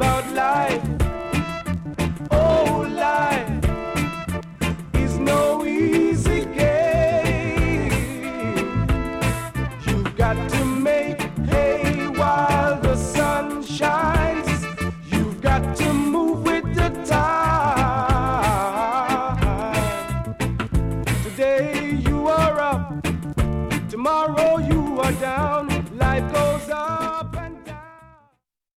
about life. Oh, life is no easy game. You've got to make hay while the sun shines. You've got to move with the tide. Today you are up, tomorrow you are down.